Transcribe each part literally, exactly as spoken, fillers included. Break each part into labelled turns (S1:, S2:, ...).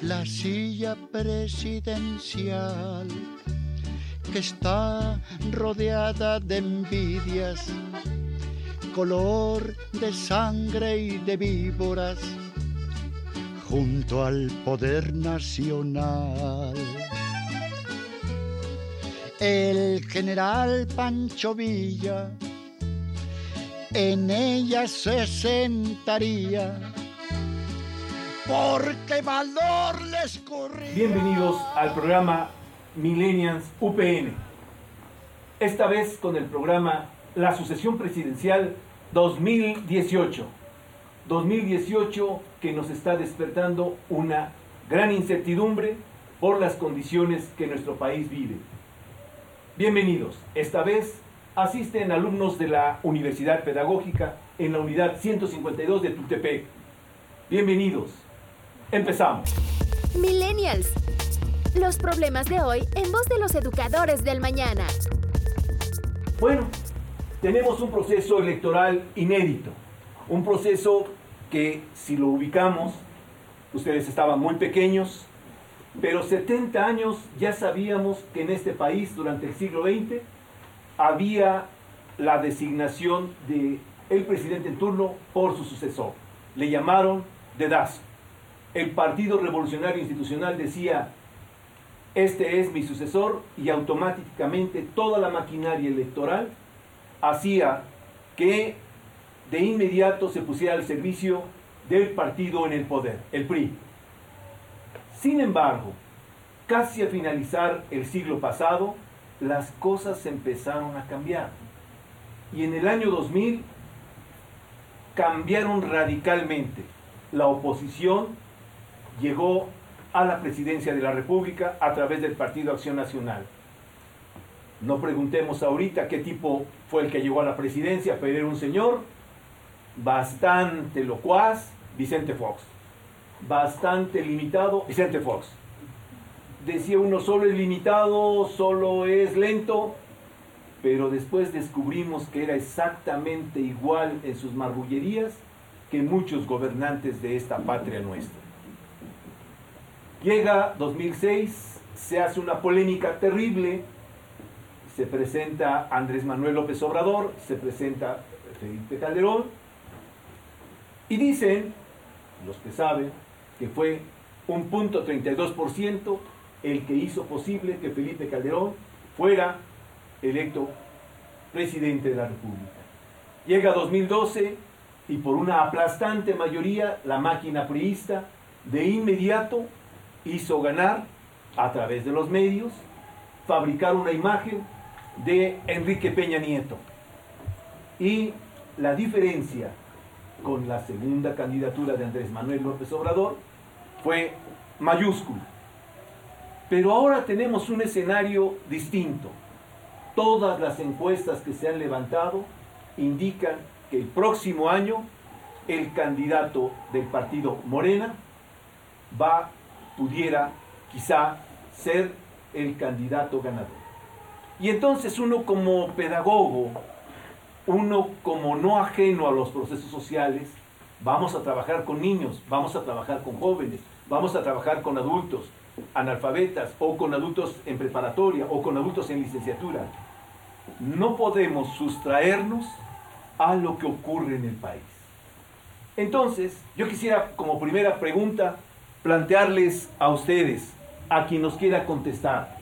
S1: la silla presidencial, que está rodeada de envidias, color de sangre y de víboras, junto al poder nacional. El general Pancho Villa en ella se sentaría, porque valor les corría.
S2: Bienvenidos al programa Millennials U P N. Esta vez con el programa La Sucesión Presidencial dos mil dieciocho. dos mil dieciocho que nos está despertando una gran incertidumbre por las condiciones que nuestro país vive. Bienvenidos. Esta vez asisten alumnos de la Universidad Pedagógica en la unidad ciento cincuenta y dos de Tultepec. Bienvenidos. Empezamos.
S3: Millennials. Los problemas de hoy en voz de los educadores del mañana.
S2: Bueno, tenemos un proceso electoral inédito. Un proceso que, si lo ubicamos, ustedes estaban muy pequeños, pero setenta años ya sabíamos que en este país, durante el siglo veinte, había la designación del presidente en turno por su sucesor. Le llamaron dedazo. El Partido Revolucionario Institucional decía: este es mi sucesor, y automáticamente toda la maquinaria electoral hacía que de inmediato se pusiera al servicio del partido en el poder, el P R I. Sin embargo, casi a finalizar el siglo pasado, las cosas empezaron a cambiar. Y en el año dos mil cambiaron radicalmente. La oposición llegó a la presidencia de la República a través del Partido Acción Nacional. No preguntemos ahorita qué tipo fue el que llegó a la presidencia, pero era un señor bastante locuaz, Vicente Fox. Bastante limitado, Vicente Fox. Decía uno, solo es limitado, solo es lento, pero después descubrimos que era exactamente igual en sus marrullerías que muchos gobernantes de esta patria nuestra. Llega dos mil seis, se hace una polémica terrible, se presenta Andrés Manuel López Obrador, se presenta Felipe Calderón, y dicen, los que saben, que fue un punto treinta y dos por ciento el que hizo posible que Felipe Calderón fuera electo presidente de la República. Llega dos mil doce y por una aplastante mayoría la máquina priista de inmediato hizo ganar, a través de los medios, fabricar una imagen de Enrique Peña Nieto. Y la diferencia con la segunda candidatura de Andrés Manuel López Obrador fue mayúscula. Pero ahora tenemos un escenario distinto. Todas las encuestas que se han levantado indican que el próximo año el candidato del partido Morena va, pudiera quizá ser el candidato ganador. Y entonces uno como pedagogo, uno como no ajeno a los procesos sociales, vamos a trabajar con niños, vamos a trabajar con jóvenes, vamos a trabajar con adultos analfabetas o con adultos en preparatoria o con adultos en licenciatura. No podemos sustraernos a lo que ocurre en el país. Entonces, yo quisiera como primera pregunta plantearles a ustedes, a quien nos quiera contestar,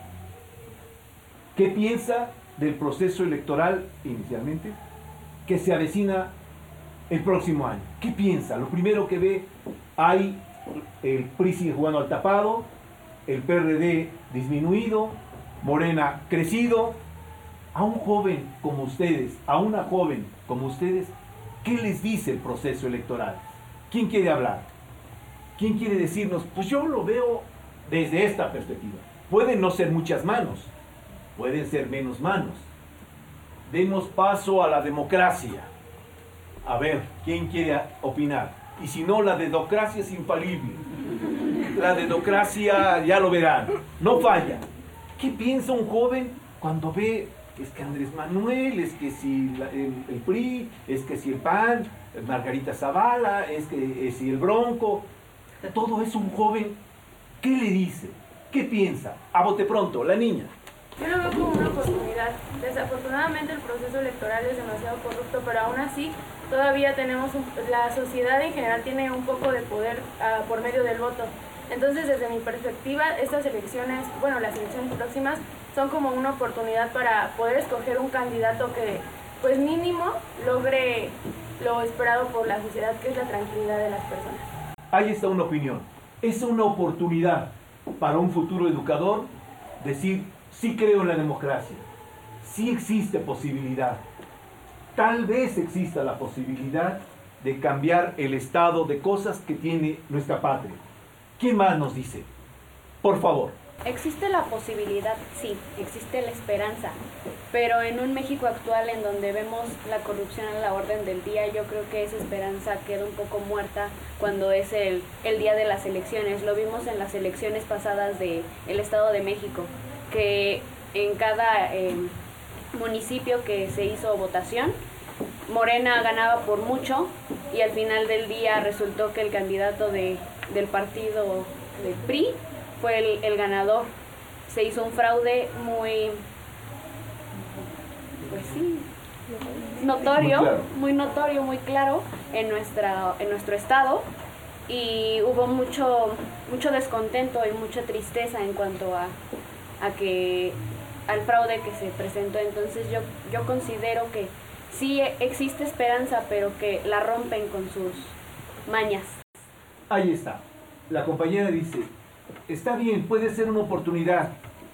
S2: ¿qué piensa del proceso electoral inicialmente que se avecina el próximo año? ¿Qué piensa? Lo primero que ve, hay el P R I sigue jugando al tapado, el P R D disminuido, Morena crecido. A un joven como ustedes, a una joven como ustedes, ¿qué les dice el proceso electoral? ¿Quién quiere hablar? ¿Quién quiere decirnos? Pues yo lo veo desde esta perspectiva. Pueden no ser muchas manos, pueden ser menos manos. Demos paso a la democracia. A ver, ¿quién quiere opinar? Y si no, la dedocracia es infalible. La dedocracia, ya lo verán, no falla. ¿Qué piensa un joven cuando ve, es que Andrés Manuel, es que si la, el, el P R I, es que si el P A N, Margarita Zavala, es que es si el Bronco? Todo es un joven ¿Qué le dice? ¿Qué piensa? A bote pronto, la niña.
S4: Yo lo veo como una oportunidad. Desafortunadamente el proceso electoral es demasiado corrupto, pero aún así todavía tenemos, un, la sociedad en general tiene un poco de poder uh, por medio del voto. Entonces, desde mi perspectiva, estas elecciones, bueno, las elecciones próximas son como una oportunidad para poder escoger un candidato que, pues mínimo, logre lo esperado por la sociedad, que es la tranquilidad de las personas.
S2: Ahí está una opinión. Es una oportunidad para un futuro educador decir, sí creo en la democracia, sí existe posibilidad, tal vez exista la posibilidad de cambiar el estado de cosas que tiene nuestra patria. ¿Quién más nos dice? Por favor.
S5: Existe la posibilidad, sí, existe la esperanza, pero en un México actual en donde vemos la corrupción a la orden del día, yo creo que esa esperanza queda un poco muerta cuando es el, el día de las elecciones. Lo vimos en las elecciones pasadas del Estado de México, que en cada eh, municipio que se hizo votación, Morena ganaba por mucho y al final del día resultó que el candidato de, del partido de P R I fue el, el ganador. Se hizo un fraude muy, pues sí, notorio, muy, claro. muy notorio, muy claro en, nuestra, en nuestro estado, y hubo mucho, mucho descontento y mucha tristeza en cuanto a, a que, al fraude que se presentó. Entonces yo, yo considero que sí existe esperanza, pero que la rompen con sus mañas.
S2: Ahí está. La compañera dice, está bien, puede ser una oportunidad,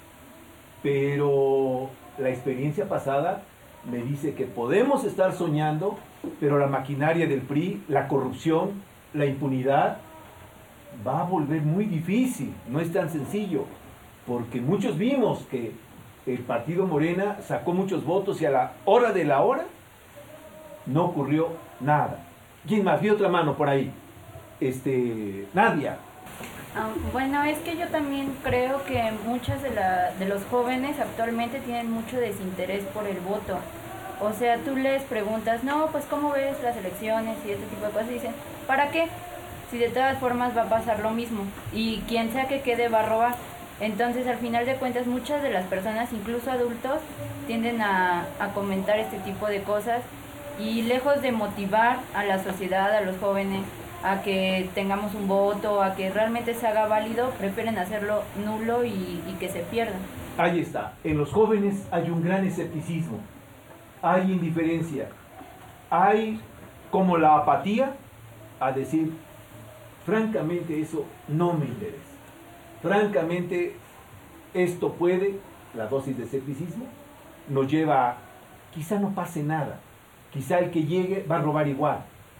S2: pero la experiencia pasada me dice que podemos estar soñando, pero la maquinaria del P R I, la corrupción, la impunidad, va a volver muy difícil. No es tan sencillo, porque muchos vimos que el partido Morena sacó muchos votos y a la hora de la hora no ocurrió nada. ¿Quién más? Vi otra mano por ahí. Este, Nadia.
S6: Um, bueno, es que yo también creo que muchos de, la, de los jóvenes actualmente tienen mucho desinterés por el voto. O sea, tú les preguntas, no, pues ¿cómo ves las elecciones y este tipo de cosas? Y dicen, ¿para qué? Si de todas formas va a pasar lo mismo y quien sea que quede va a robar. Entonces, al final de cuentas, muchas de las personas, incluso adultos, tienden a, a comentar este tipo de cosas, y lejos de motivar a la sociedad, a los jóvenes, a que tengamos un voto, a que realmente se haga válido, prefieren hacerlo nulo y, y que se pierdan.
S2: Ahí está. En los jóvenes hay un gran escepticismo, hay indiferencia, hay como la apatía a decir, francamente eso no me interesa. Francamente esto puede, la dosis de escepticismo, nos lleva a, quizá no pase nada, quizá el que llegue va a robar igual.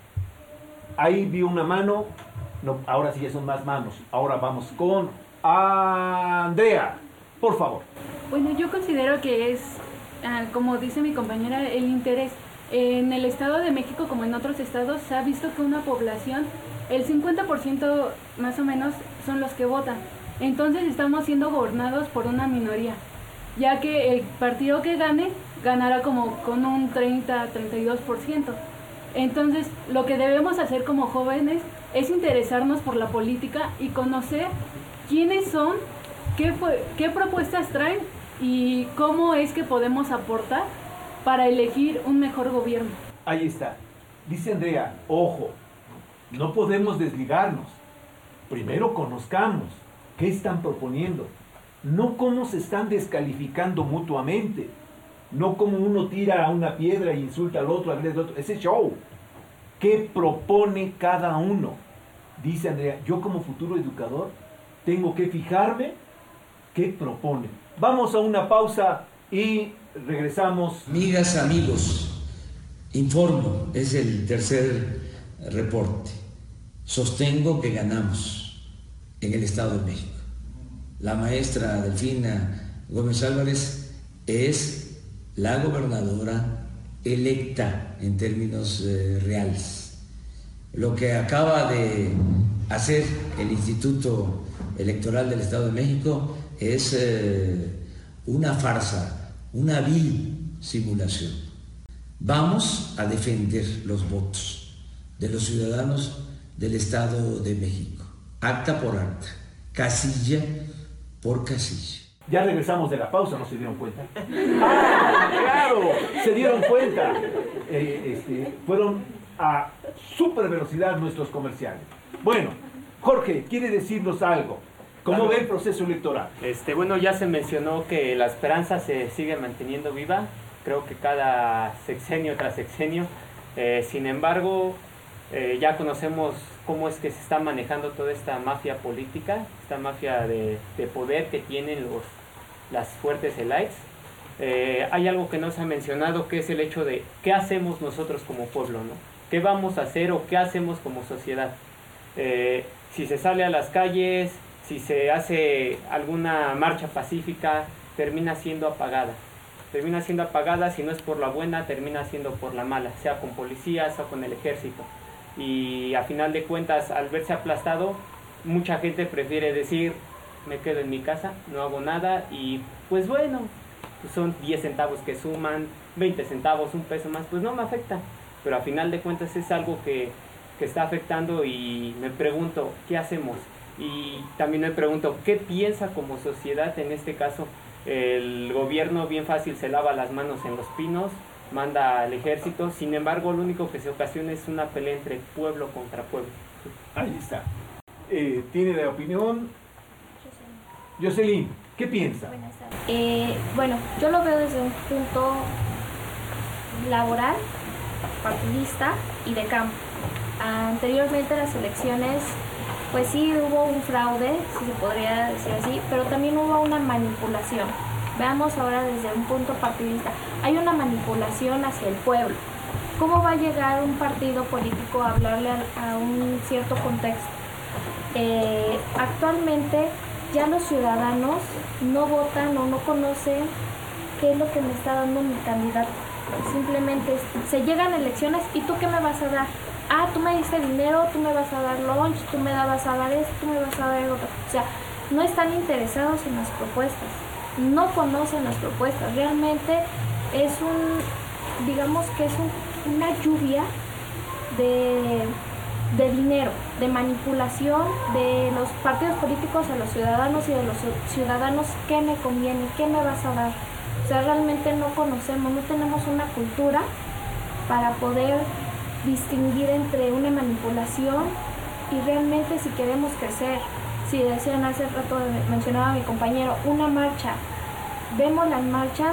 S2: Ahí vi una mano, no, ahora sí ya son más manos. Ahora vamos con Andrea, por favor.
S7: Bueno, yo considero que es, como dice mi compañera, el interés. En el Estado de México, como en otros estados, se ha visto que una población, el cincuenta por ciento más o menos, son los que votan. Entonces estamos siendo gobernados por una minoría, ya que el partido que gane, ganará como con un treinta a treinta y dos por ciento. Entonces, lo que debemos hacer como jóvenes es interesarnos por la política y conocer quiénes son, qué, fue, qué propuestas traen y cómo es que podemos aportar para elegir un mejor gobierno.
S2: Ahí está. Dice Andrea, ojo, no podemos desligarnos. Primero conozcamos qué están proponiendo, no cómo se están descalificando mutuamente. No como uno tira a una piedra e insulta al otro, al otro. Ese show. ¿Qué propone cada uno? Dice Andrea, yo como futuro educador tengo que fijarme qué propone. Vamos a una pausa y regresamos.
S8: Amigas, amigos, informo, es el tercer reporte. Sostengo que ganamos en el Estado de México. La maestra Delfina Gómez Álvarez es la gobernadora electa en términos eh, reales. Lo que acaba de hacer el Instituto Electoral del Estado de México es eh, una farsa, una vil simulación. Vamos a defender los votos de los ciudadanos del Estado de México, acta por acta, casilla por casilla.
S2: Ya regresamos de la pausa, ¿no se dieron cuenta? ¡Ah, claro! Se dieron cuenta. Eh, este, fueron a super velocidad nuestros comerciales. Bueno, Jorge, ¿quiere decirnos algo? ¿Cómo ve el proceso electoral?
S9: Este, bueno, ya se mencionó que la esperanza se sigue manteniendo viva. Creo que cada sexenio tras sexenio. Eh, sin embargo, eh, ya conocemos cómo es que se está manejando toda esta mafia política, esta mafia de, de poder que tienen los, las fuertes elites. Eh, hay algo que no se ha mencionado, que es el hecho de qué hacemos nosotros como pueblo, ¿no? ¿Qué vamos a hacer o qué hacemos como sociedad? Eh, si se sale a las calles, si se hace alguna marcha pacífica, termina siendo apagada. Termina siendo apagada, si no es por la buena, termina siendo por la mala, sea con policías o con el ejército. Y a final de cuentas, al verse aplastado, mucha gente prefiere decir, me quedo en mi casa, no hago nada, y pues bueno, pues son diez centavos que suman, veinte centavos, un peso más, pues no me afecta. Pero a final de cuentas es algo que, que está afectando, y me pregunto, ¿qué hacemos? Y también me pregunto, ¿qué piensa como sociedad en este caso? El gobierno bien fácil se lava las manos en los pinos, manda al ejército, sin embargo lo único que se ocasiona es una pelea entre pueblo contra pueblo.
S2: Ahí está. Eh, ¿Tiene la opinión? Jocelyn, ¿qué piensa?
S10: Eh, bueno, yo lo veo desde un punto laboral, partidista y de campo. Anteriormente las elecciones, pues sí hubo un fraude, si se podría decir así, pero también hubo una manipulación. Veamos ahora desde un punto partidista. Hay una manipulación hacia el pueblo. ¿Cómo va a llegar un partido político a hablarle a, a un cierto contexto? Eh, actualmente ya los ciudadanos no votan o no conocen qué es lo que me está dando mi candidato. Simplemente se llegan elecciones y ¿tú qué me vas a dar? Ah, tú me diste dinero, tú me vas a dar lunch, tú me vas a dar esto, tú me vas a dar otro. O sea, no están interesados en las propuestas, no conocen las propuestas. Realmente es un, digamos que es un, una lluvia de, de dinero, de manipulación de los partidos políticos a los ciudadanos y de los ciudadanos qué me conviene, qué me vas a dar. O sea, realmente no conocemos, no tenemos una cultura para poder distinguir entre una manipulación y realmente si queremos crecer. Si decían hace rato, mencionaba mi compañero, una marcha, vemos las marchas,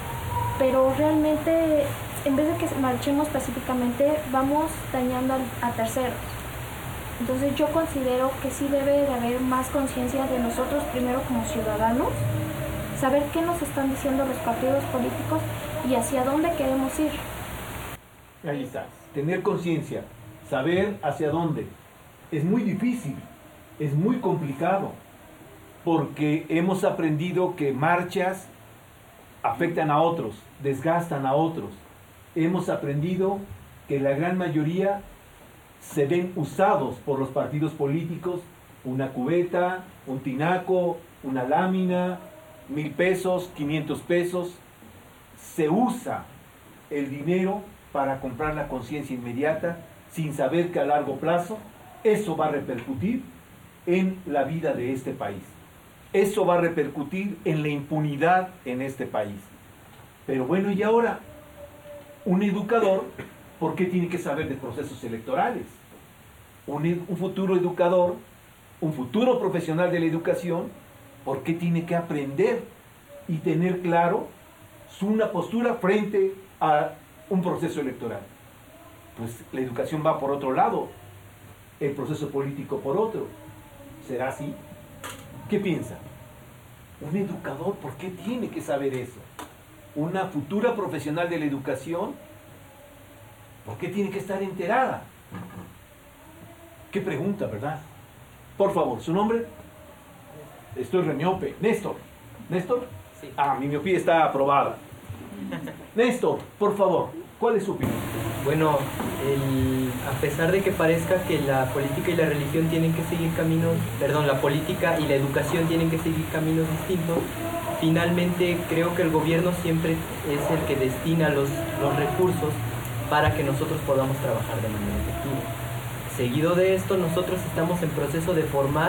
S10: pero realmente en vez de que marchemos pacíficamente vamos dañando a, a terceros. Entonces yo considero que sí debe de haber más conciencia de nosotros primero como ciudadanos, saber qué nos están diciendo los partidos políticos y hacia dónde queremos ir.
S2: Ahí está. Tener conciencia, saber hacia dónde. Es muy difícil, es muy complicado, porque hemos aprendido que marchas afectan a otros, desgastan a otros. Hemos aprendido que la gran mayoría se ven usados por los partidos políticos, una cubeta, un tinaco, una lámina, mil pesos, quinientos pesos. Se usa el dinero para comprar la conciencia inmediata, sin saber que a largo plazo eso va a repercutir en la vida de este país. Eso va a repercutir en la impunidad en este país. Pero bueno, y ahora, un educador, ¿por qué tiene que saber de procesos electorales? Un, un futuro educador, un futuro profesional de la educación, ¿por qué tiene que aprender y tener claro su una postura frente a un proceso electoral? Pues la educación va por otro lado, el proceso político por otro. ¿Será así? ¿Qué piensa? Un educador, ¿por qué tiene que saber eso? Una futura profesional de la educación, ¿por qué tiene que estar enterada? ¿Qué pregunta, verdad? Por favor, ¿su nombre? Estoy re miope. Néstor. ¿Néstor?
S11: Sí.
S2: Ah, mi miopía está aprobada. Néstor, por favor, ¿cuál es su opinión?
S11: Bueno, el, a pesar de que parezca que la política y la religión tienen que seguir caminos, perdón, la política y la educación tienen que seguir caminos distintos, finalmente creo que el gobierno siempre es el que destina los, los recursos para que nosotros podamos trabajar de manera efectiva. Seguido de esto, nosotros estamos en proceso de formar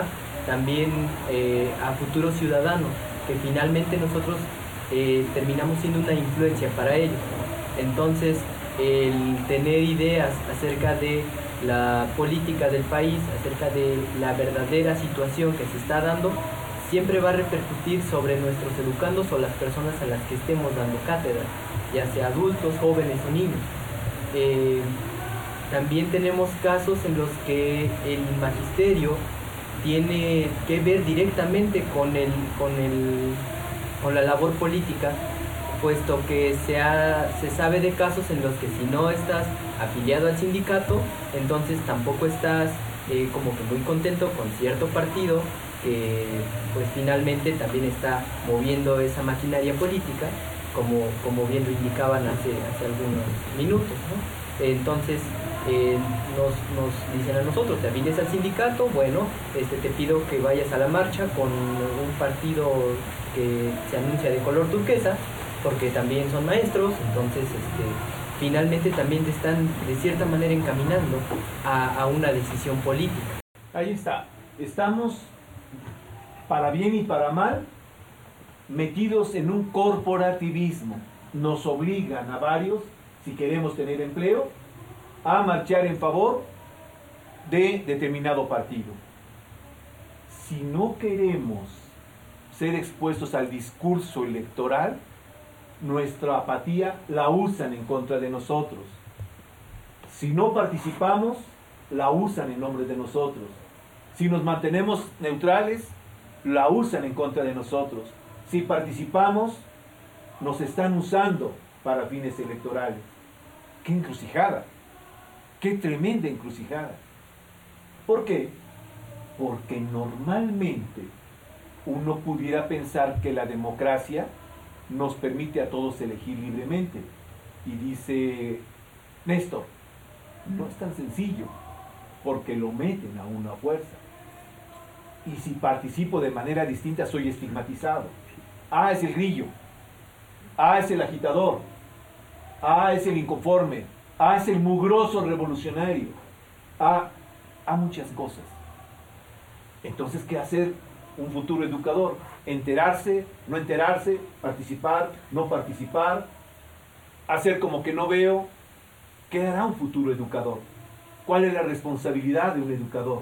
S11: también eh, a futuros ciudadanos, que finalmente nosotros eh, terminamos siendo una influencia para ellos. Entonces, el tener ideas acerca de la política del país, acerca de la verdadera situación que se está dando, siempre va a repercutir sobre nuestros educandos o las personas a las que estemos dando cátedra, ya sea adultos, jóvenes o niños. Eh, también tenemos casos en los que el magisterio tiene que ver directamente con, el, con, el, con la labor política, puesto que se, ha, se sabe de casos en los que si no estás afiliado al sindicato, entonces tampoco estás eh, como que muy contento con cierto partido que pues finalmente también está moviendo esa maquinaria política, como, como bien lo indicaban hace, hace algunos minutos, ¿no? Entonces eh, nos, nos dicen a nosotros, ¿te afilias al sindicato? Bueno, este, te pido que vayas a la marcha con un partido que se anuncia de color turquesa, porque también son maestros, entonces este, finalmente también te están de cierta manera encaminando a, a una decisión política.
S2: Ahí está, estamos para bien y para mal metidos en un corporativismo. Nos obligan a varios, si queremos tener empleo, a marchar en favor de determinado partido. Si no queremos ser expuestos al discurso electoral, nuestra apatía la usan en contra de nosotros. Si no participamos, la usan en nombre de nosotros. Si nos mantenemos neutrales, la usan en contra de nosotros. Si participamos, nos están usando para fines electorales. ¡Qué encrucijada! ¡Qué tremenda encrucijada! ¿Por qué? Porque normalmente uno pudiera pensar que la democracia nos permite a todos elegir libremente. Y dice Néstor, no es tan sencillo, porque lo meten a una fuerza. Y si participo de manera distinta, soy estigmatizado. Ah, es el grillo. Ah, es el agitador. Ah, es el inconforme. Ah, es el mugroso revolucionario. Ah, a muchas cosas. Entonces, ¿qué hacer un futuro educador? Enterarse, no enterarse, participar, no participar, hacer como que no veo. ¿Qué hará un futuro educador? ¿Cuál es la responsabilidad de un educador?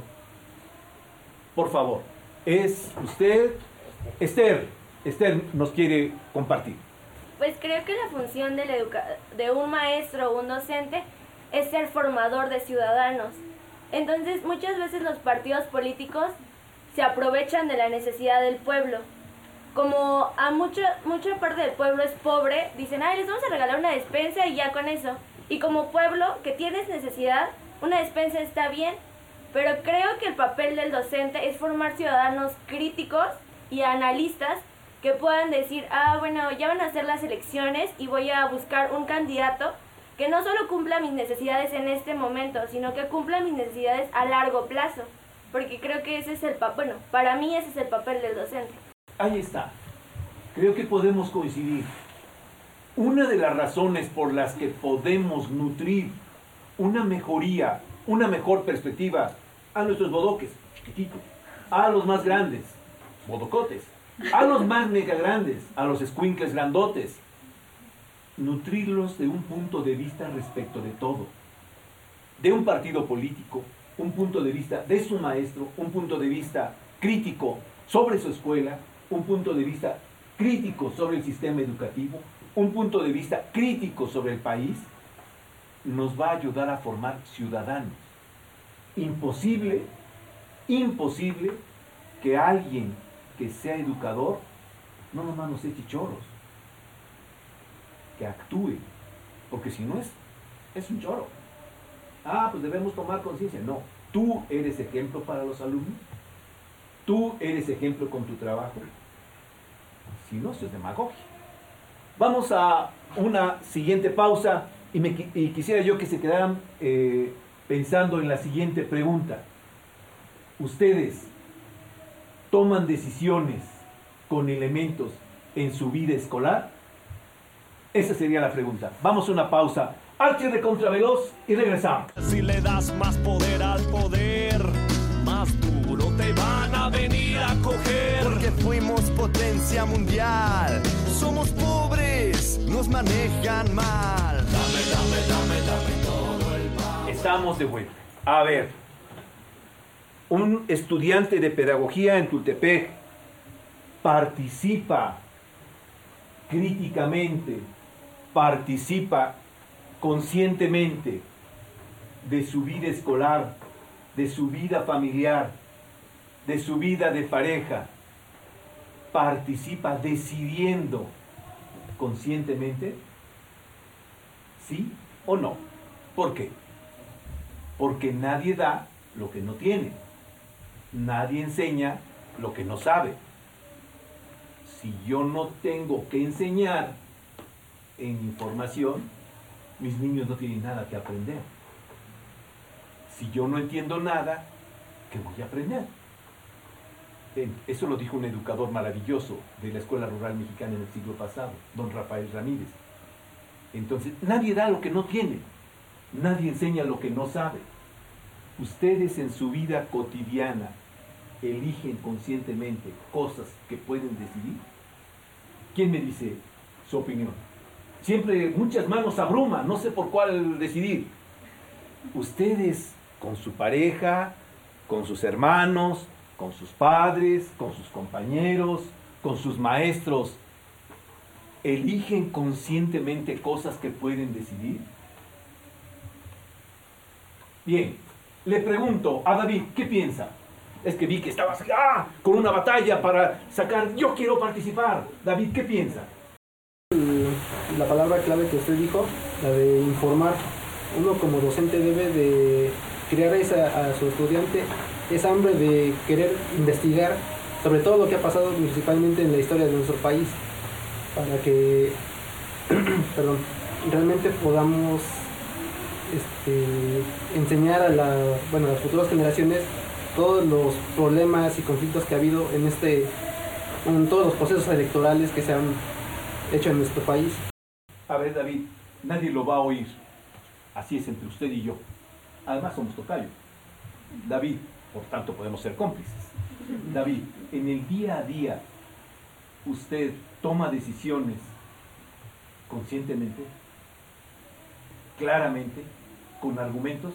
S2: Por favor, es usted, Esther, Esther nos quiere compartir.
S12: Pues creo que la función del educa- de un maestro o un docente es ser formador de ciudadanos. Entonces, muchas veces los partidos políticos se aprovechan de la necesidad del pueblo. Como a mucha, mucha parte del pueblo es pobre, dicen, ay, les vamos a regalar una despensa y ya con eso. Y como pueblo que tienes necesidad, una despensa está bien, pero creo que el papel del docente es formar ciudadanos críticos y analistas que puedan decir, ah, bueno, ya van a hacer las elecciones y voy a buscar un candidato que no solo cumpla mis necesidades en este momento, sino que cumpla mis necesidades a largo plazo. Porque creo que ese es el papel, bueno, para mí ese es el papel del docente.
S2: Ahí está. Creo que podemos coincidir. Una de las razones por las que podemos nutrir una mejoría, una mejor perspectiva a nuestros bodoques, chiquititos, a los más grandes, bodocotes, a los más mega grandes, a los escuincles grandotes, nutrirlos de un punto de vista respecto de todo, de un partido político, un punto de vista de su maestro, un punto de vista crítico sobre su escuela, un punto de vista crítico sobre el sistema educativo, un punto de vista crítico sobre el país, nos va a ayudar a formar ciudadanos. Imposible, imposible que alguien que sea educador no nomás nos eche chorros, que actúe, porque si no es, es un chorro. Ah, pues debemos tomar conciencia. No, tú eres ejemplo para los alumnos, tú eres ejemplo con tu trabajo. Si no, eso es demagogia. Vamos a una siguiente pausa y, me, y quisiera yo que se quedaran eh, pensando en la siguiente pregunta. ¿Ustedes toman decisiones con elementos en su vida escolar? Esa sería la pregunta. Vamos a una pausa. Archi de Contraveloz y regresamos.
S13: Si le das más poder al poder, más duro te van a venir. fuimos potencia mundial. Somos pobres, nos manejan mal. Dame, dame, dame, dame todo el pan.
S2: Estamos de vuelta. A ver, un estudiante de pedagogía en Tultepec participa críticamente, participa conscientemente de su vida escolar, de su vida familiar, de su vida de pareja, participa decidiendo conscientemente, ¿sí o no? ¿Por qué? Porque nadie da lo que no tiene, nadie enseña lo que no sabe. Si yo no tengo que enseñar en información, mis niños no tienen nada que aprender. Si yo no entiendo nada, ¿qué voy a aprender? Bien, eso lo dijo un educador maravilloso de la Escuela Rural Mexicana en el siglo pasado, don Rafael Ramírez. Entonces, nadie da lo que no tiene, nadie enseña lo que no sabe. Ustedes en su vida cotidiana eligen conscientemente cosas que pueden decidir. ¿Quién me dice su opinión? Siempre muchas manos abruman, no sé por cuál decidir. Ustedes con su pareja, con sus hermanos, con sus padres, con sus compañeros, con sus maestros, ¿eligen conscientemente cosas que pueden decidir? Bien, le pregunto a David, ¿qué piensa? Es que vi que estabas ¡ah! Con una batalla para sacar, yo quiero participar. David, ¿qué piensa?
S14: La palabra clave que usted dijo, la de informar. Uno como docente debe de crear esa, a su estudiante esa hambre de querer investigar sobre todo lo que ha pasado principalmente en la historia de nuestro país, para que perdón, realmente podamos este, enseñar a, la, bueno, a las futuras generaciones todos los problemas y conflictos que ha habido en, este, en todos los procesos electorales que se han hecho en nuestro país.
S2: A ver, David, nadie lo va a oír. Así es entre usted y yo. Además somos tocayos. David, por tanto podemos ser cómplices. David, en el día a día, ¿usted toma decisiones conscientemente, claramente, con argumentos?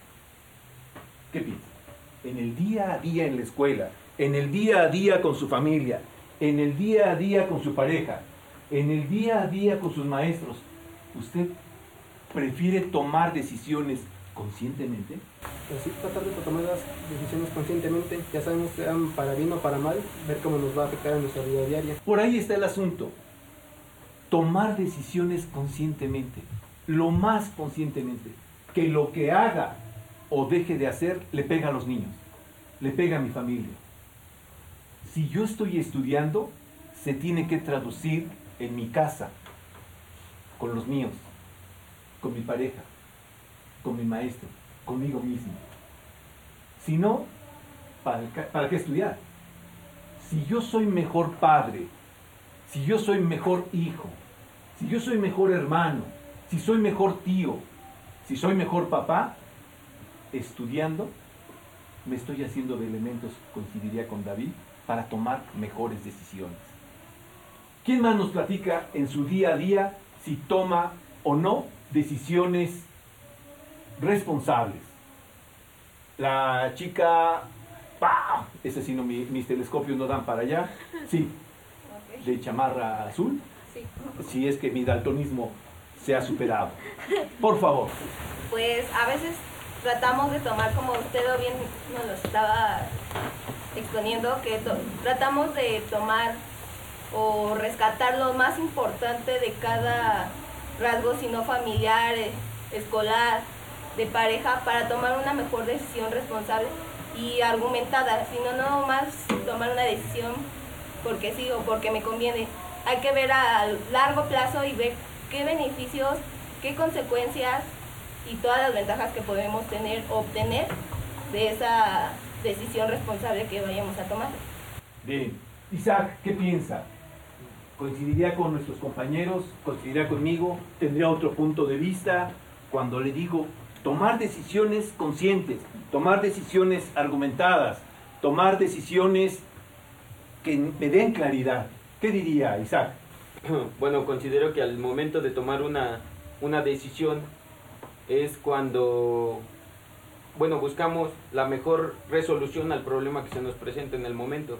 S2: ¿Qué piensa? En el día a día en la escuela, en el día a día con su familia, en el día a día con su pareja, en el día a día con sus maestros, ¿usted prefiere tomar decisiones conscientemente?
S14: Pues sí, tratar de tomar las decisiones conscientemente, ya sabemos que sean para bien o para mal, ver cómo nos va a afectar en nuestra vida diaria.
S2: Por ahí está el asunto. Tomar decisiones conscientemente, lo más conscientemente, que lo que haga o deje de hacer le pega a los niños, le pega a mi familia. Si yo estoy estudiando, se tiene que traducir en mi casa, con los míos, con mi pareja, con mi maestro, conmigo mismo. Si no, ¿para qué, para qué estudiar? Si yo soy mejor padre, si yo soy mejor hijo, si yo soy mejor hermano, si soy mejor tío, si soy mejor papá, estudiando, me estoy haciendo de elementos, coincidiría con David, para tomar mejores decisiones. ¿Quién más nos platica en su día a día si toma o no decisiones responsables? La chica, ¡pah! Ese sí, no, mi, mis telescopios no dan para allá. Sí, de chamarra azul.
S15: Sí.
S2: Si es que mi daltonismo se ha superado. Por favor.
S12: Pues a veces tratamos de tomar, como usted bien nos lo estaba exponiendo, que to- tratamos de tomar o rescatar lo más importante de cada rasgo, si no familiar, eh, escolar, de pareja, para tomar una mejor decisión responsable y argumentada, sino no más tomar una decisión porque sí o porque me conviene. Hay que ver a largo plazo y ver qué beneficios, qué consecuencias y todas las ventajas que podemos tener o obtener de esa decisión responsable que vayamos a tomar.
S2: Bien. Isaac, ¿qué piensa? ¿Coincidiría con nuestros compañeros? ¿Coincidiría conmigo? ¿Tendría otro punto de vista? Cuando le digo tomar decisiones conscientes, tomar decisiones argumentadas, tomar decisiones que me den claridad. ¿Qué diría Isaac?
S15: Bueno, considero que al momento de tomar una, una decisión es cuando, bueno, buscamos la mejor resolución al problema que se nos presenta en el momento.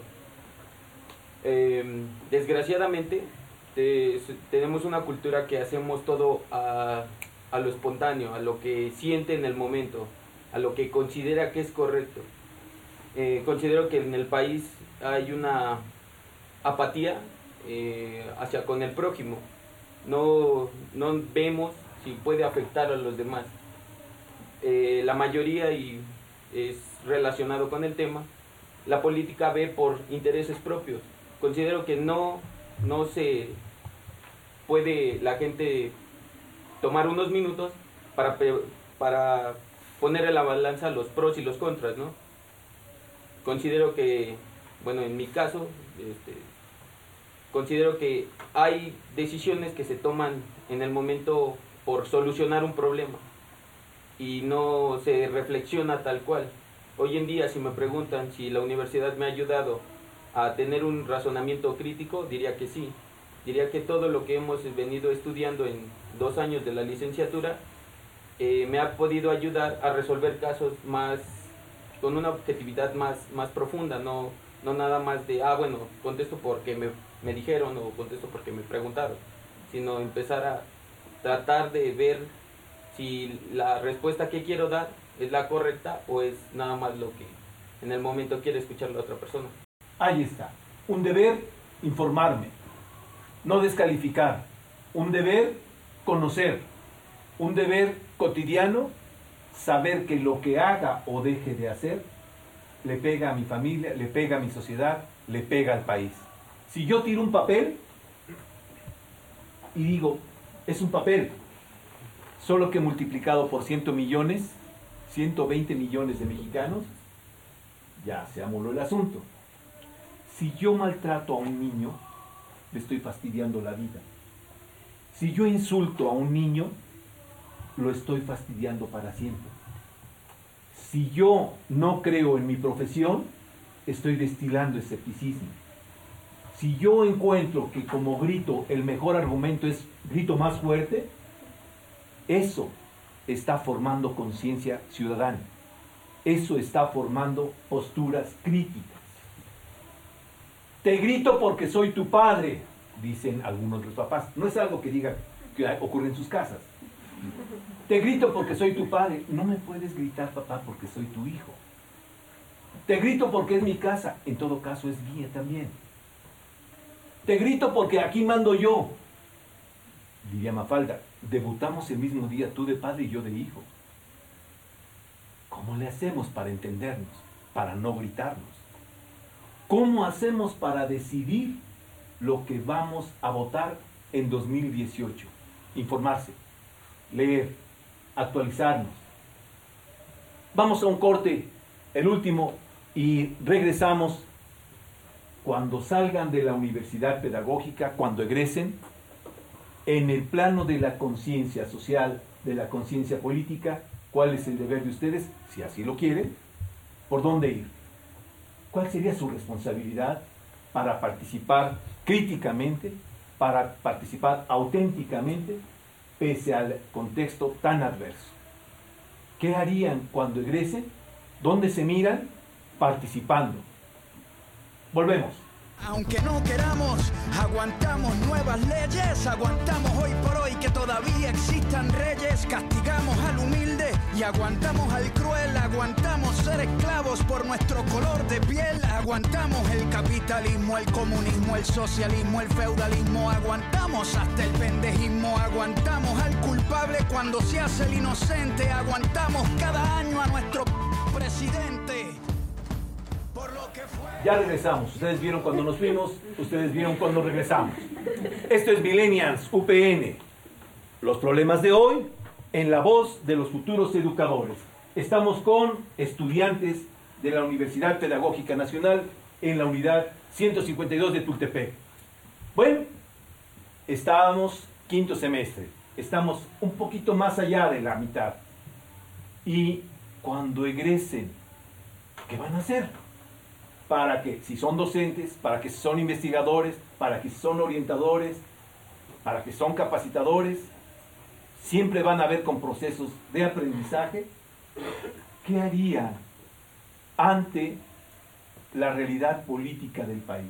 S15: Eh, desgraciadamente, te, tenemos una cultura que hacemos todo a, a lo espontáneo, a lo que siente en el momento, a lo que considera que es correcto. Eh, considero que en el país hay una apatía eh, hacia con el prójimo. No, no vemos si puede afectar a los demás. Eh, la mayoría, y es relacionado con el tema, la política ve por intereses propios. Considero que no, no se puede la gente tomar unos minutos para, para poner en la balanza los pros y los contras, ¿no? Considero que, bueno, en mi caso, este, considero que hay decisiones que se toman en el momento por solucionar un problema y no se reflexiona tal cual. Hoy en día, si me preguntan si la universidad me ha ayudado a tener un razonamiento crítico, diría que sí. Diría que todo lo que hemos venido estudiando en dos años de la licenciatura eh, me ha podido ayudar a resolver casos más, con una objetividad más, más profunda, no, no nada más de, ah, bueno, contesto porque me, me dijeron o contesto porque me preguntaron, sino empezar a tratar de ver si la respuesta que quiero dar es la correcta o es nada más lo que en el momento quiere escuchar la otra persona.
S2: Ahí está. Un deber, informarme. No descalificar. Un deber, conocer. Un deber cotidiano, saber que lo que haga o deje de hacer le pega a mi familia, le pega a mi sociedad, le pega al país. Si yo tiro un papel y digo, es un papel, solo que multiplicado por cien millones, ciento veinte millones de mexicanos, ya se amoló el asunto. Si yo maltrato a un niño, le estoy fastidiando la vida. Si yo insulto a un niño, lo estoy fastidiando para siempre. Si yo no creo en mi profesión, estoy destilando escepticismo. Si yo encuentro que como grito el mejor argumento es grito más fuerte, eso está formando conciencia ciudadana. Eso está formando posturas críticas. Te grito porque soy tu padre, dicen algunos de los papás. No es algo que diga que ocurre en sus casas. Te grito porque soy tu padre. No me puedes gritar, papá, porque soy tu hijo. Te grito porque es mi casa. En todo caso es mía también. Te grito porque aquí mando yo. Diría Mafalda, debutamos el mismo día tú de padre y yo de hijo. ¿Cómo le hacemos para entendernos, para no gritarnos? ¿Cómo hacemos para decidir lo que vamos a votar en dos mil dieciocho? Informarse, leer, actualizarnos. Vamos a un corte, el último, y regresamos. Cuando salgan de la universidad pedagógica, cuando egresen, en el plano de la conciencia social, de la conciencia política, ¿cuál es el deber de ustedes? Si así lo quieren, ¿por dónde ir? ¿Cuál sería su responsabilidad para participar críticamente, para participar auténticamente, pese al contexto tan adverso? ¿Qué harían cuando egresen? ¿Dónde se miran? Participando. Volvemos.
S16: Aunque no queramos, aguantamos nuevas leyes, aguantamos hoy por hoy que todavía existan reyes, castigamos al humilde y aguantamos al cruel, aguantamos ser esclavos por nuestro color de piel, aguantamos el capitalismo, el comunismo, el socialismo, el feudalismo, aguantamos hasta el pendejismo, aguantamos al culpable cuando se hace el inocente, aguantamos cada año a nuestro presidente.
S2: Ya regresamos. Ustedes vieron cuando nos fuimos, ustedes vieron cuando regresamos. Esto es Millennials U P N. Los problemas de hoy en la voz de los futuros educadores. Estamos con estudiantes de la Universidad Pedagógica Nacional en la unidad ciento cincuenta y dos de Tultepec. Bueno, estábamos quinto semestre. Estamos un poquito más allá de la mitad. Y cuando egresen, ¿qué van a hacer? para que si son docentes, para que si son investigadores, para que si son orientadores, para que son capacitadores, siempre van a haber con procesos de aprendizaje. ¿Qué harían ante la realidad política del país?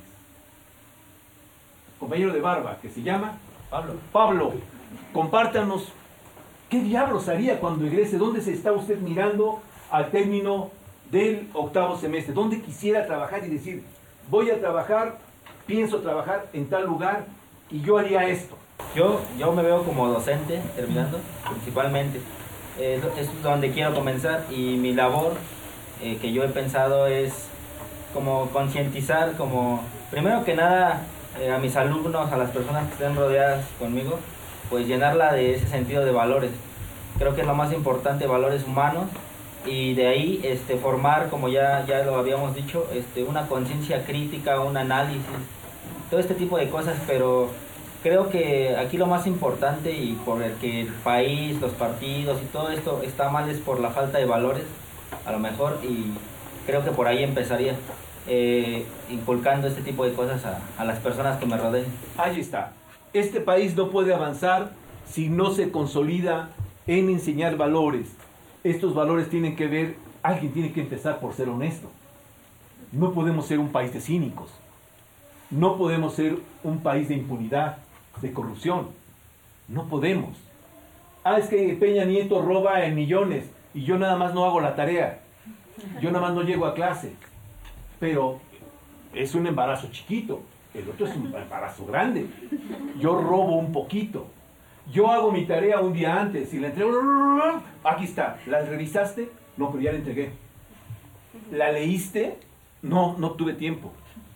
S2: Compañero de barba, que se llama Pablo. Pablo, compártanos, ¿qué diablos haría cuando egrese? ¿Dónde se está usted mirando al término del octavo semestre? ¿Dónde quisiera trabajar y decir, voy a trabajar, pienso trabajar en tal lugar y yo haría esto?
S17: Yo, yo me veo como docente, terminando, principalmente. Eh, es donde quiero comenzar y mi labor eh, que yo he pensado es como concientizar, como primero que nada eh, a mis alumnos, a las personas que estén rodeadas conmigo, pues llenarla de ese sentido de valores. Creo que es lo más importante, valores humanos, y de ahí este, formar, como ya, ya lo habíamos dicho, este, una conciencia crítica, un análisis, todo este tipo de cosas, pero creo que aquí lo más importante y por el que el país, los partidos y todo esto está mal es por la falta de valores, a lo mejor, y creo que por ahí empezaría, eh, inculcando este tipo de cosas a, a las personas que me rodeen.
S2: Ahí está. Este país no puede avanzar si no se consolida en enseñar valores. Estos valores tienen que ver, alguien tiene que empezar por ser honesto. No podemos ser un país de cínicos. No podemos ser un país de impunidad, de corrupción. No podemos. Ah, es que Peña Nieto roba en millones y yo nada más no hago la tarea. Yo nada más no llego a clase. Pero es un embarazo chiquito. El otro es un embarazo grande. Yo robo un poquito. Yo hago mi tarea un día antes y la entrego. Aquí está. ¿La revisaste? No, pero ya la entregué. ¿La leíste? No, no tuve tiempo.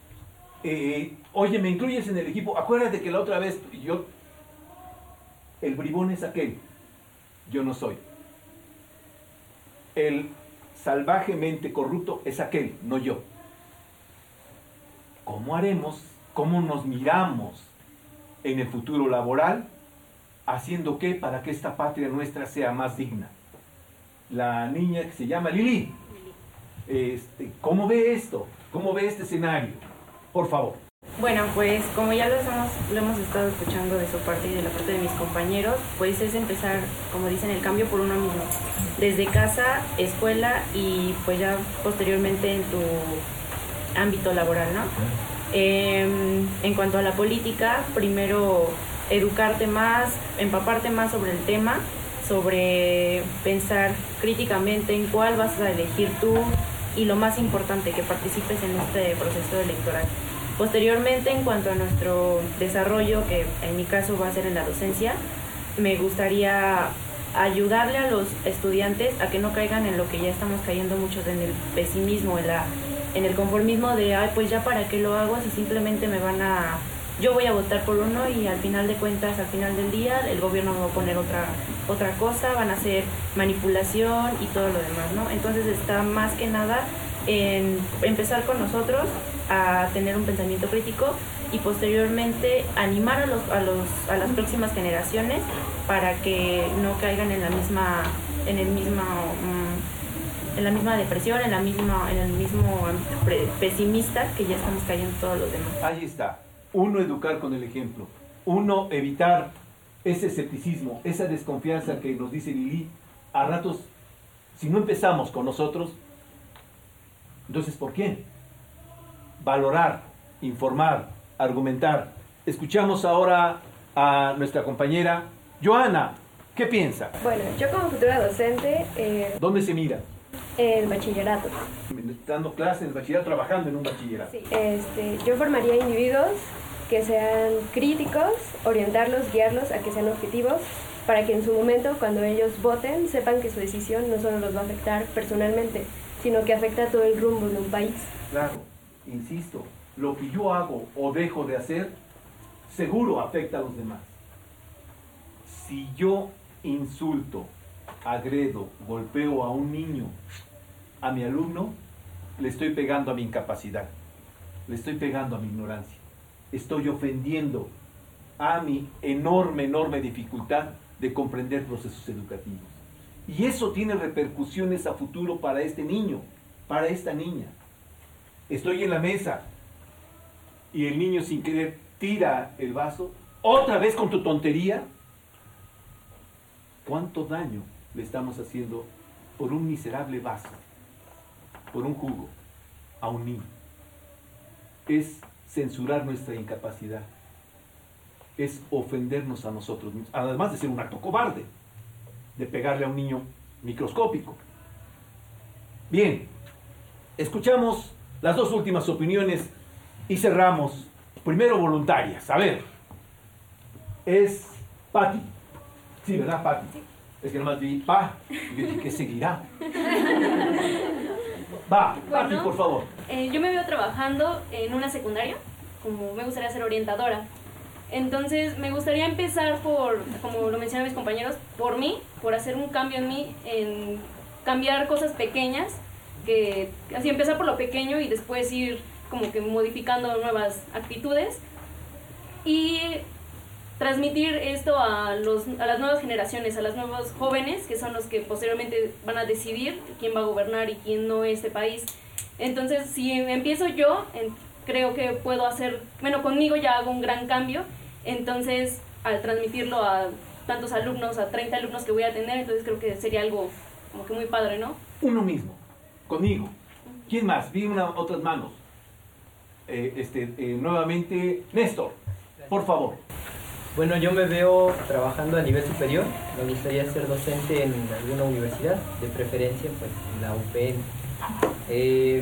S2: Eh, oye, ¿me incluyes en el equipo? Acuérdate que la otra vez yo... El bribón es aquel. Yo no soy. El salvajemente corrupto es aquel, no yo. ¿Cómo haremos? ¿Cómo nos miramos en el futuro laboral? ¿Haciendo qué para que esta patria nuestra sea más digna? La niña que se llama Lili, este, ¿cómo ve esto? ¿Cómo ve este escenario? Por favor.
S18: Bueno, pues como ya lo hemos, lo hemos estado escuchando de su parte y de la parte de mis compañeros, pues es empezar, como dicen, el cambio por uno mismo. Desde casa, escuela y pues ya posteriormente en tu ámbito laboral, ¿no? Eh, en cuanto a la política, primero educarte más, empaparte más sobre el tema, sobre pensar críticamente en cuál vas a elegir tú y lo más importante, que participes en este proceso electoral. Posteriormente, en cuanto a nuestro desarrollo, que en mi caso va a ser en la docencia, me gustaría ayudarle a los estudiantes a que no caigan en lo que ya estamos cayendo muchos, en el pesimismo, en, la, en el conformismo de, ay, pues ya para qué lo hago si simplemente me van a... Yo voy a votar por uno y al final de cuentas, al final del día, el gobierno me va a poner otra, otra cosa, van a hacer manipulación y todo lo demás, ¿no? Entonces está más que nada en empezar con nosotros a tener un pensamiento crítico y posteriormente animar a, los, a, los, a las próximas generaciones para que no caigan en la misma, en el mismo, en la misma depresión, en la misma, en el mismo pesimista que ya estamos cayendo todos los demás.
S2: Ahí está. Uno, educar con el ejemplo. Uno, evitar ese escepticismo, esa desconfianza que nos dice Lili. A ratos, si no empezamos con nosotros, entonces ¿por quién? Valorar, informar, argumentar. Escuchamos ahora a nuestra compañera Joana. ¿Qué piensa?
S19: Bueno, yo como futura docente... Eh,
S2: ¿Dónde se mira?
S19: En bachillerato.
S2: Dando clases en bachillerato, trabajando en un bachillerato.
S19: Sí. Este, yo formaría individuos que sean críticos, orientarlos, guiarlos a que sean objetivos, para que en su momento, cuando ellos voten, sepan que su decisión no solo los va a afectar personalmente, sino que afecta a todo el rumbo de un país.
S2: Claro, insisto, lo que yo hago o dejo de hacer, seguro afecta a los demás. Si yo insulto, agredo, golpeo a un niño, a mi alumno, le estoy pegando a mi incapacidad, le estoy pegando a mi ignorancia, estoy ofendiendo a mi enorme, enorme dificultad de comprender procesos educativos. Y eso tiene repercusiones a futuro para este niño, para esta niña. estoy en la mesa y el niño sin querer tira el vaso, otra vez con tu tontería, ¿cuánto daño le estamos haciendo por un miserable vaso, por un jugo, a un niño? Es censurar nuestra incapacidad, es ofendernos a nosotros mismos, además de ser un acto cobarde, de pegarle a un niño microscópico. Bien, escuchamos las dos últimas opiniones y cerramos. Primero, voluntarias. A ver, es Patti. Sí, ¿verdad, Patti? Sí. Es que nomás vi pa, y dije, ¿qué seguirá? Va,
S5: Bueno,
S2: Patti, por favor.
S5: Eh, yo me veo trabajando en una secundaria, como me gustaría ser orientadora. Entonces me gustaría empezar por, como lo mencionan mis compañeros, por mí, por hacer un cambio en mí, en cambiar cosas pequeñas, que así empezar por lo pequeño y después ir como que modificando nuevas actitudes y transmitir esto a, los, a las nuevas generaciones, a los nuevos jóvenes, que son los que posteriormente van a decidir quién va a gobernar y quién no este país. Entonces, si empiezo yo, en, creo que puedo hacer, bueno, conmigo ya hago un gran cambio, entonces al transmitirlo a tantos alumnos, a treinta alumnos que voy a tener, entonces creo que sería algo como que muy padre, ¿no?
S2: Uno mismo, conmigo. ¿Quién más? Vi una, otras manos. Eh, este, eh, nuevamente, Néstor, por favor.
S11: Bueno, yo me veo trabajando a nivel superior. Me gustaría ser docente en alguna universidad, de preferencia pues en la U P N. Eh,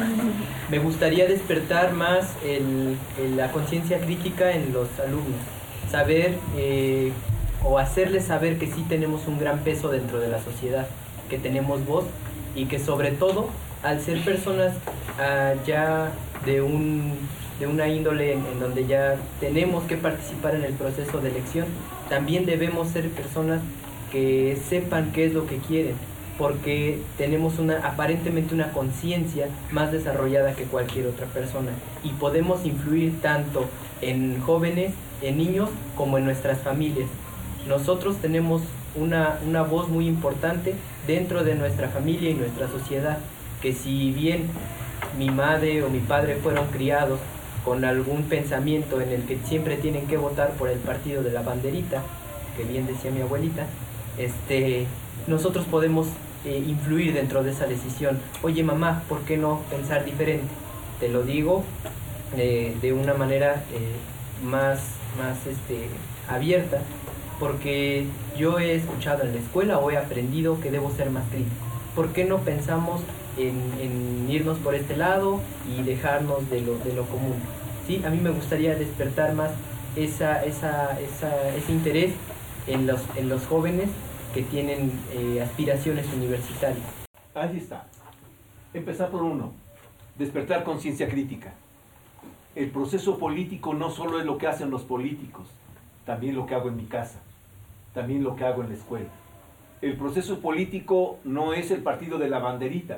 S11: me gustaría despertar más el, el, la conciencia crítica en los alumnos, saber eh, o hacerles saber que sí tenemos un gran peso dentro de la sociedad, que tenemos voz y que sobre todo al ser personas uh, ya de, un, de una índole en, en donde ya tenemos que participar en el proceso de elección, también debemos ser personas que sepan qué es lo que quieren, porque tenemos una, aparentemente una conciencia más desarrollada que cualquier otra persona y podemos influir tanto en jóvenes, en niños, como en nuestras familias. Nosotros tenemos una, una voz muy importante dentro de nuestra familia y nuestra sociedad, que si bien mi madre o mi padre fueron criados con algún pensamiento en el que siempre tienen que votar por el partido de la banderita, que bien decía mi abuelita, este, nosotros podemos eh, influir dentro de esa decisión. Oye mamá, ¿por qué no pensar diferente? Te lo digo eh, de una manera eh, más, más este, abierta, porque yo he escuchado en la escuela o he aprendido que debo ser más crítico. ¿Por qué no pensamos en, en irnos por este lado y dejarnos de lo, de lo común? ¿Sí? A mí me gustaría despertar más esa, esa, esa, ese interés en los, en los jóvenes que tienen eh, aspiraciones universitarias.
S2: Ahí está. Empezar por uno. Despertar conciencia crítica. El proceso político no solo es lo que hacen los políticos, también lo que hago en mi casa, también lo que hago en la escuela. El proceso político no es el partido de la banderita,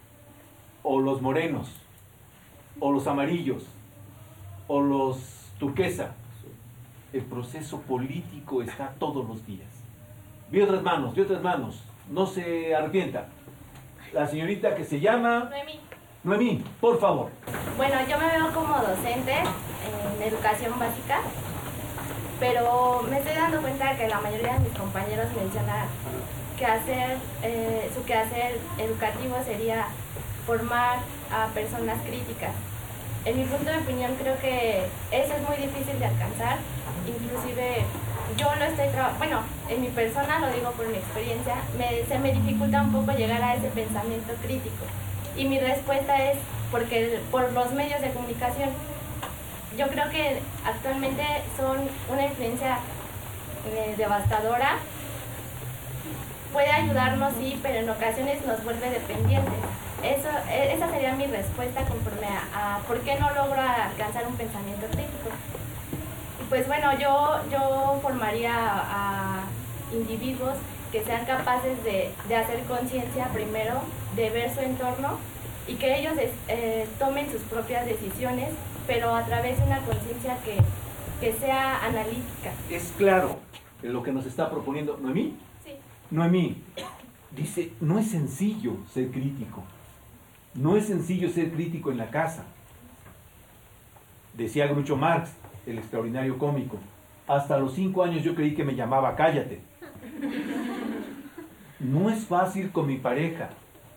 S2: o los morenos, o los amarillos, o los turquesa. El proceso político está todos los días. Vi otras manos, vi otras manos. No se arrepienta. La señorita que se llama...
S12: Noemí.
S2: Noemí, por favor.
S12: Bueno, yo me veo como docente en educación básica, pero me estoy dando cuenta que la mayoría de mis compañeros mencionan que hacer, eh, su quehacer educativo sería formar a personas críticas. En mi punto de opinión creo que eso es muy difícil de alcanzar, inclusive yo lo estoy trabajando, bueno, en mi persona, lo digo por mi experiencia, me, se me dificulta un poco llegar a ese pensamiento crítico. Y mi respuesta es porque por los medios de comunicación, yo creo que actualmente son una influencia eh, devastadora. Puede ayudarnos, sí, pero en ocasiones nos vuelve dependientes. Eso, esa sería mi respuesta conforme a, a por qué no logro alcanzar un pensamiento crítico. Pues bueno, yo, yo formaría a, a individuos que sean capaces de, de hacer conciencia primero, de ver su entorno y que ellos eh, tomen sus propias decisiones, pero a través de una conciencia que, que sea analítica.
S2: Es claro lo que nos está proponiendo Noemí.
S12: Sí.
S2: Noemí dice, no es sencillo ser crítico. No es sencillo ser crítico en la casa. Decía Groucho Marx, el extraordinario cómico, hasta los cinco años yo creí que me llamaba cállate. No es fácil con mi pareja.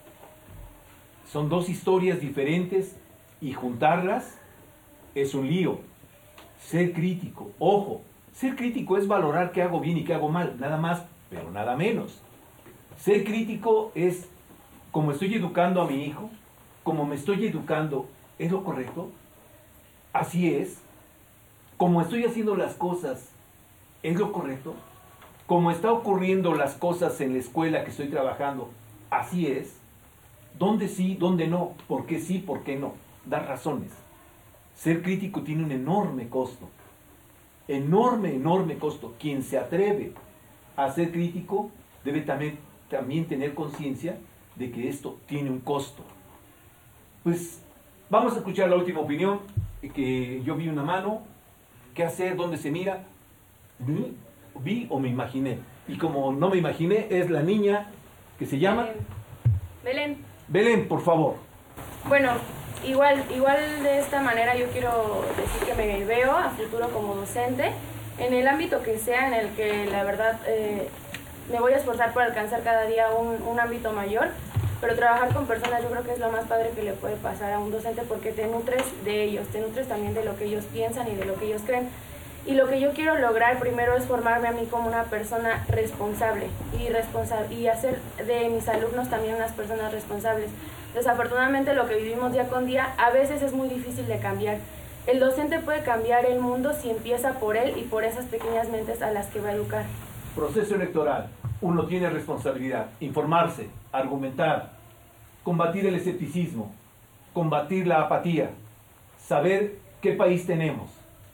S2: Son dos historias diferentes y juntarlas es un lío. Ser crítico, ojo, ser crítico es valorar qué hago bien y qué hago mal, nada más, pero nada menos. Ser crítico es como estoy educando a mi hijo, como me estoy educando, ¿es lo correcto? Así es. Como estoy haciendo las cosas, ¿es lo correcto? Como está ocurriendo las cosas en la escuela que estoy trabajando, así es. ¿Dónde sí, dónde no? ¿Por qué sí, por qué no? Dar razones. Ser crítico tiene un enorme costo. Enorme, enorme costo. Quien se atreve a ser crítico debe también, también tener conciencia de que esto tiene un costo. Pues vamos a escuchar la última opinión, que yo vi una mano. ¿Qué hacer? ¿Dónde se mira? Vi, vi o me imaginé. Y como no me imaginé, es la niña que se llama
S4: Belén.
S2: Belén, por favor.
S4: Bueno, igual, igual de esta manera yo quiero decir que me veo a futuro como docente, en el ámbito que sea, en el que la verdad eh, me voy a esforzar por alcanzar cada día un, un ámbito mayor, pero trabajar con personas yo creo que es lo más padre que le puede pasar a un docente, porque te nutres de ellos, te nutres también de lo que ellos piensan y de lo que ellos creen. Y lo que yo quiero lograr primero es formarme a mí como una persona responsable y, responsa- y hacer de mis alumnos también unas personas responsables. Desafortunadamente lo que vivimos día con día a veces es muy difícil de cambiar. El docente puede cambiar el mundo si empieza por él y por esas pequeñas mentes a las que va a educar.
S2: Proceso electoral. Uno tiene responsabilidad. Informarse, argumentar, combatir el escepticismo, combatir la apatía, saber qué país tenemos.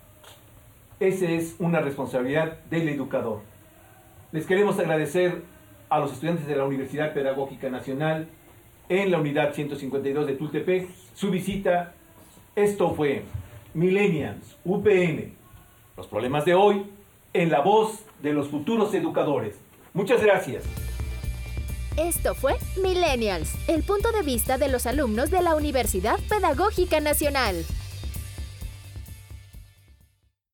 S2: Esa es una responsabilidad del educador. Les queremos agradecer a los estudiantes de la Universidad Pedagógica Nacional en la unidad ciento cincuenta y dos de Tultepec su visita. Esto fue Millennials U P N, los problemas de hoy en la voz de los futuros educadores. Muchas gracias.
S3: Esto fue Millennials, el punto de vista de los alumnos de la Universidad Pedagógica Nacional.